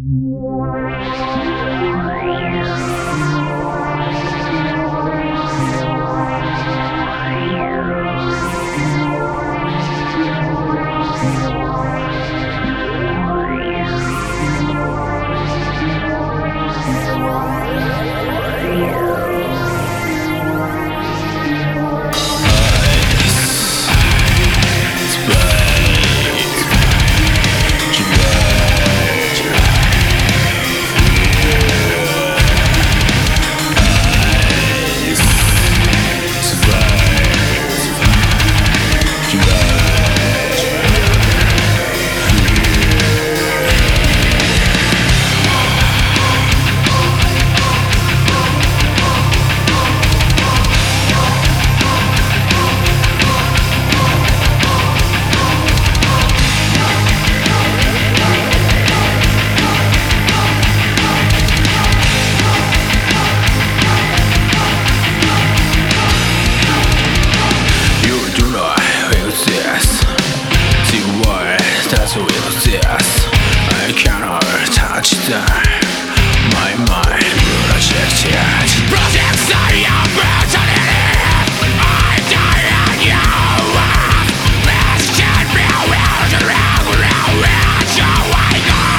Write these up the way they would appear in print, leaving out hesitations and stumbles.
I cannot touch that. My mind projected. Projects are your brutality. I die on your ass. This can't be real to reach your way.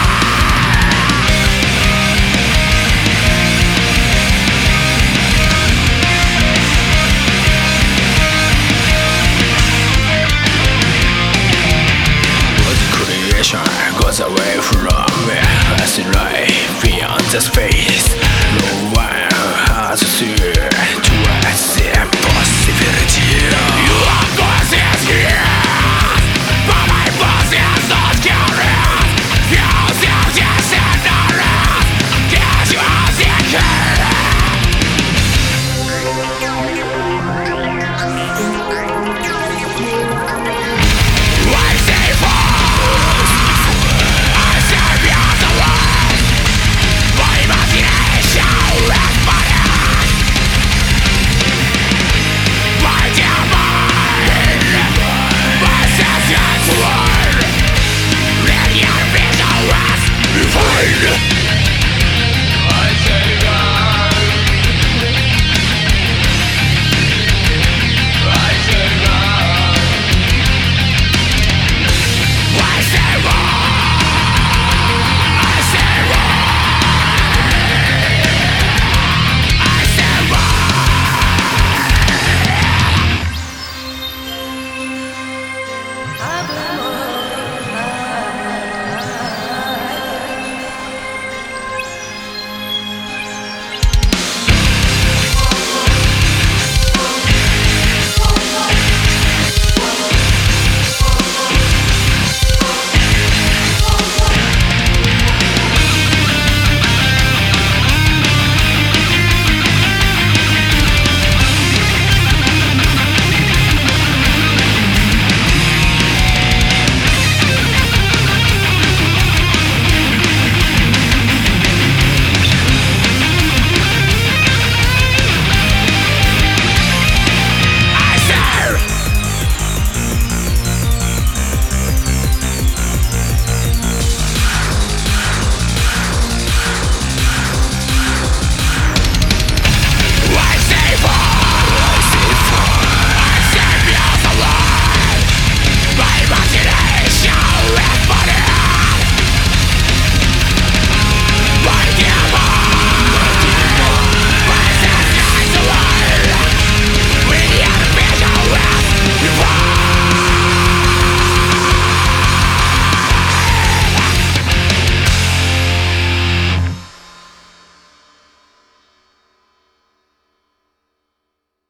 Goes away from me, passing right beyond the space. No one has to accept possibility. You are voices here, but my voice is not curious. You still just ignorant. Guess you are secure. Find